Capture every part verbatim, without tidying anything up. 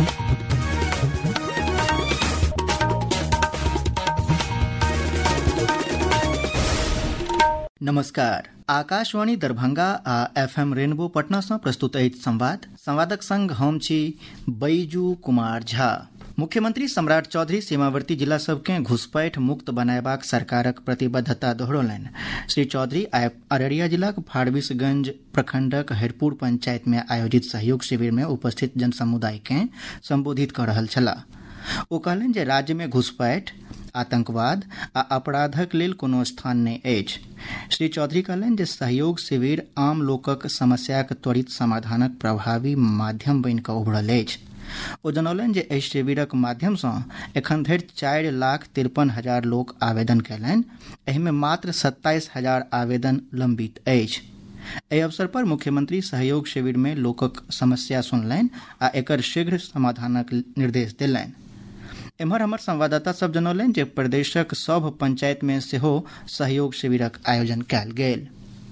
नमस्कार। आकाशवाणी दरभंगा आ FM rainbow Patna से प्रस्तुत अछि संवाद। संवादक संग हम छी बैजू कुमार झा। मुख्यमंत्री सम्राट चौधरी सीमावर्ती जिला सबके घुसपैठ मुक्त बनायबाक सरकारक प्रतिबद्धता दोहरौलनि। श्री चौधरी आइ अररिया जिलाक फारबिसगंज प्रखंडक हरिपुर पंचायत में आयोजित सहयोग शिविर में उपस्थित जनसमुदाय के संबोधित कऽ रहल छलाह। ओ कहलनि जे राज्य में घुसपैठ, आतंकवाद आ अपराधक लेल कोनो स्थान नहि अछि। श्री चौधरी कहलनि जे सहयोग शिविर आम लोकक समस्याक त्वरित समाधानक प्रभावी माध्यम बनि कऽ उभरल अछि। ओ जनौलनि जे एहि शिविरक माध्यम सँ एखन धरि चारि लाख तिरपन हजार लोक आवेदन कयलनि। एहि में मात्र सत्ताईस हजार आवेदन लंबित अछि। एहि अवसर पर मुख्यमंत्री सहयोग शिविर में लोकक समस्या सुनलनि आ एकर शीघ्र समाधानक निर्देश देलनि। एम्हर हमर संवाददाता सब जनौलनि जे प्रदेशक सभ पंचायत में सेहो सहयोग शिविरक आयोजन कयल गेल।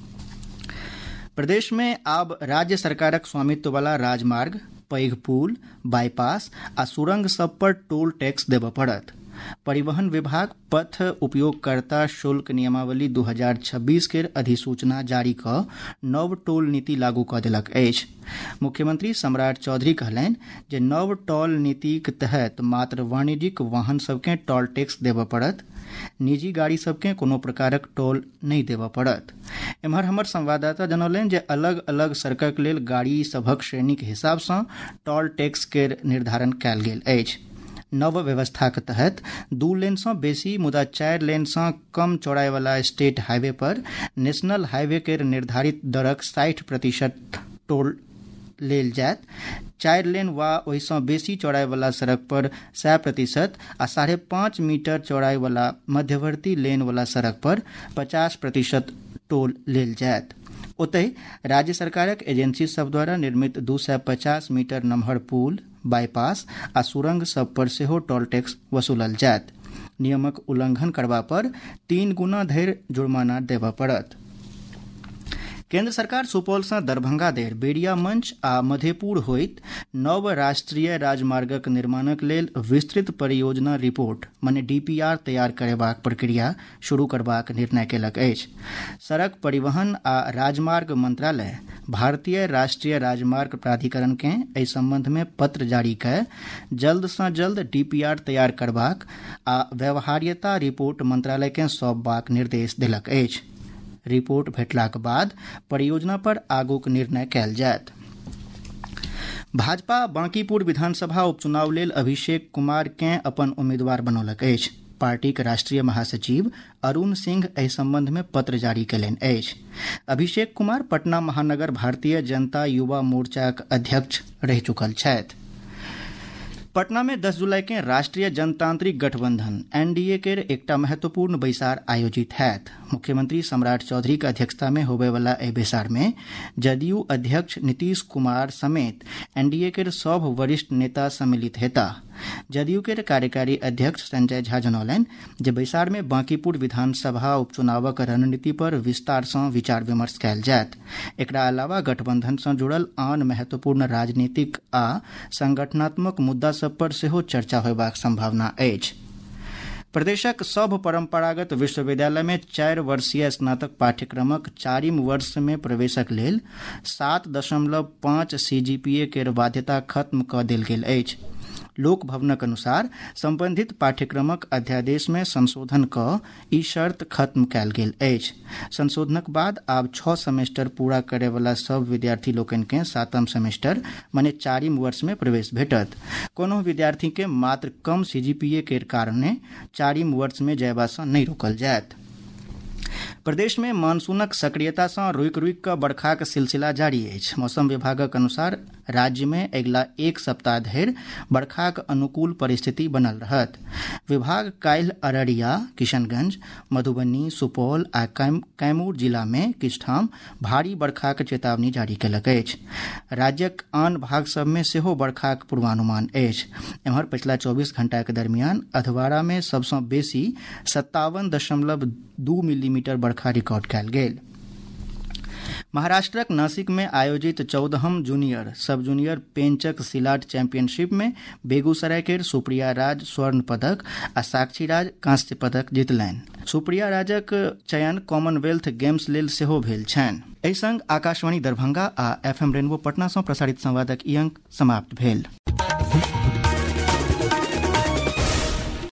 प्रदेश में आब राज्य सरकारक स्वामित्व वाला राजमार्ग, पैघ पुल, बाईपास आ सुरंग सब पर टोल टैक्स देबय पड़त। परिवहन विभाग पथ उपयोगकर्ता शुल्क नियमावली दू हजार छब्बीस के अधिसूचना जारी कऽ नव टोल नीति लागू कऽ देलक अछि। मुख्यमंत्री सम्राट चौधरी कहलनि जे नव टोल नीतिक तहत मात्र वाणिज्यिक वाहन सबके टोल टैक्स देबय पड़त। निजी गाड़ी सबके कोनो प्रकारक टोल नहीं देबय पड़त। एम्हर हमर संवाददाता जनौलनि जे अलग अलग सड़कक लेल गाड़ी सभक श्रेणीक हिसाब सँ टोल टैक्स के निर्धारण कयल गेल अछि। नव व्यवस्थाक तहत दू लेन सँ बेसी मुदा चारि लेन सँ कम चौड़ाई वाला स्टेट हाईवे पर नेशनल हाईवे के निर्धारित दरक साठि प्रतिशत टोल लेल जायत। चारि लेन वा ओहि सँ बेसी चौड़ाई वाला सड़क पर सौ प्रतिशत आ साढ़े पाँच मीटर चौड़ाई वाला मध्यवर्ती लेन वाला सड़क पर पचास प्रतिशत टोल लेल जायत। ओतहि राज्य सरकारक एजेंसी सब द्वारा निर्मित दू सौ पचास मीटर नम्हर पुल, बाईपास आ सुरंग सब पर सेहो टोल टैक्स वसूलल जायत। नियमक उल्लंघन करबा पर तीन गुना धरि जुर्माना देबय पड़त। केंद्र सरकार सुपौल से दरभंगा धरि बेरिया मंच आ मधेपुर होइत नव राष्ट्रीय राजमार्गक निर्माणक लेल विस्तृत परियोजना रिपोर्ट मने डीपीआर तैयार करेबाक प्रक्रिया शुरू करबाक निर्णय केलक अछि। सड़क परिवहन आ राजमार्ग मंत्रालय भारतीय राष्ट्रीय राजमार्ग प्राधिकरण के एहि संबंध में पत्र जारी कऽ जल्द सँ जल्द डीपीआर तैयार करबाक आ व्यवहार्यता रिपोर्ट मंत्रालय के सौंपबाक निर्देश देलक अछि। रिपोर्ट भेटलाक बाद परियोजना पर आगूक निर्णय कयल जायत। भाजपा बांकीपुर विधानसभा उपचुनाव लेल अभिषेक कुमार के अपन उम्मीदवार बनौलक अछि। पार्टीक राष्ट्रीय महासचिव अरुण सिंह एहि संबंध में पत्र जारी कयलनि अछि। अभिषेक कुमार पटना महानगर भारतीय जनता युवा मोर्चाक अध्यक्ष रहि चुकल छथि। पटना में दस जुलाई के राष्ट्रीय जनतांत्रिक गठबंधन एनडीए के एकटा महत्वपूर्ण बैसार आयोजित हैत। मुख्यमंत्री सम्राट चौधरी के अध्यक्षता में होबय वाला एहि बैसार में जदयू अध्यक्ष नीतीश कुमार समेत एनडीए के सब वरिष्ठ नेता सम्मिलित हेताह। जदयू के कार्यकारी अध्यक्ष संजय झा जनौलनि जे बैसार में बांकीपुर विधानसभा उपचुनावक रणनीति पर विस्तार सँ विचार विमर्श कयल जायत। एकरा अलावा गठबंधन सँ जुड़ल आन महत्वपूर्ण राजनीतिक आ संगठनात्मक मुद्दा सब पर सेहो चर्चा होयबाक संभावना अछि। प्रदेशक सभ परंपरागत विश्वविद्यालय में चारि वर्षीय स्नातक पाठ्यक्रमक चारिम वर्ष में प्रवेशक लेल सात दशमलव पाँच सीजीपीए के बाध्यता खत्म कऽ देल गेल अछि। लोक भवनक अनुसार संबंधित पाठ्यक्रमक अध्यादेश में संशोधन कऽ ई शर्त खत्म कयल गेल अछि। संशोधनक बाद आब छह सेमेस्टर पूरा करय वाला सब विद्यार्थी लोकनि के सातम सेमेस्टर मने चारिम वर्ष में प्रवेश भेटत। कोनो विद्यार्थी के मात्र कम सीजीपीए के कारणे चारिम वर्ष में जयबा सँ नहि रोकल जायत। प्रदेश में मानसूनक सक्रियता सँ रुकि रुकि कऽ बरखाक सिलसिला जारी अछि। मौसम विभागक अनुसार राज्य में अगिला एक सप्ताह धरि बरखाक अनुकूल परिस्थिति बनल रहत। विभाग काल्हि अररिया, किशनगंज, मधुबनी, सुपौल आ कैमूर जिला में किछु ठाम भारी बरखाक चेतावनी जारी केलक अछि। राज्यक आन भाग सभ में सेहो बरखाक पूर्वानुमान अछि। एम्हर पछिला चौबीस घंटा के दरमियान अधवारा में सबसँ बेसी सत्तावन दशमलव दू मिलीमीटर बरखा रिकॉर्ड कयल गेल। महाराष्ट्रक नासिक में आयोजित चौदहम junior sub junior pencak silat championship में बेगूसराय के सुप्रिया राज स्वर्ण पदक आ साक्षी राज कांस्य पदक जीतलनि। सुप्रिया राजक चयन कॉमनवेल्थ गेम्स लेल सेहो भेल छनि। एहि संग आकाशवाणी दरभंगा आ एफ एम रेनबो पटना सँ प्रसारित संवादक ई अंक समाप्त भेल।